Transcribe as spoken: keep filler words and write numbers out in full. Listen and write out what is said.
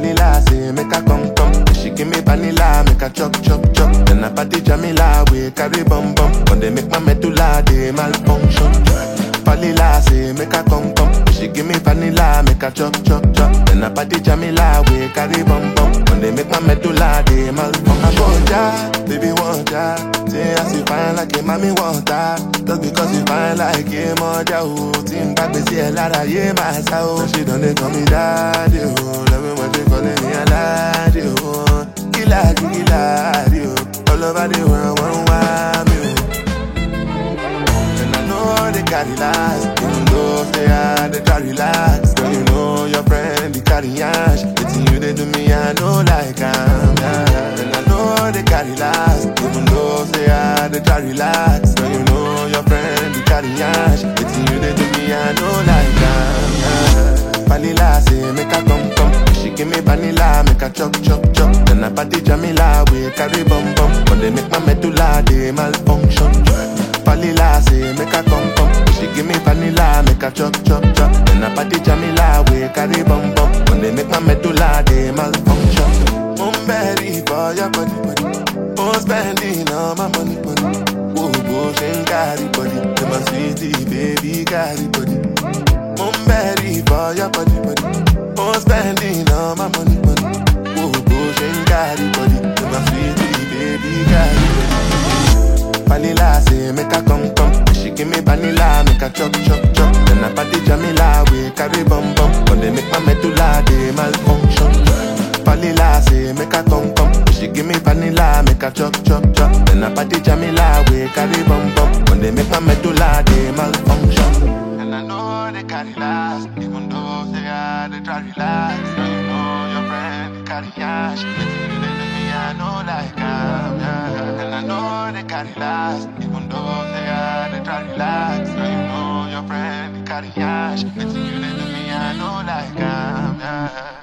Vanilla say make her come come. She give me vanilla, make her chop chop chop. Then I party Jamila, we carry bum bum. When they make my medulla, they malfunction. Vanilla say make her come come. She give me vanilla, make her chop chop chop. Then I party Jamila, we carry bum bum. When they make my medulla, they malfunction. I want ya, baby want ya. Say I see fine like a mommy want ya. Just because you fine like a mother, oh. Team back, we see a lot of yeah, my soul. She done they call me daddy, oh. Love me when they calling me a laddie, oh. Killer, killer, oh. All over the world, one want me, oh. And I know they carry last, even though they are, they try relax. Girl, you know your friend, they carry ash. It's you, they do me, I know like I'm, yeah. And I know they carry last, even though they are, they try relax. Girl, you know your friend, they carry ash. It's you, they do me, I know like I'm, yeah. Vanilla say make her come come. She give me vanilla, make her chop chop chop. Then I party Jamila, we carry bum bum. When they make my medulla, they malfunction. Vanilla say make her come come. She give me vanilla, make her chop chop chop. Then I party Jamila, we carry bum bum. When they make my medulla, they malfunction. I'm ready for your body body. I'm spending all my money money. Whoa whoa, she carry body. You're my sweetie baby, carry body. I'm ready for your body body. I'm spending all my money money. Whoa whoa, she carry body. You're my sweetie baby, carry body. Vanilla say make her come come. She give me vanilla, make her chop chop chop. Then I party Jamila, we carry bum bum. When they make my medulla, they malfunction. Vanilla say make her come come. She give me vanilla, make her chop chop chop. Then I party Jamila, we carry bum bum. When they make my medulla, they malfunction. And I know they carry last, even though they are, they try relax. Now you know your friend, they carry ash. But you they do me, I know like I'm, yeah. And I know they carry last, even though they are, they try relax. Now you know your friend, they carry ash. But you they do me, I know like I'm, yeah.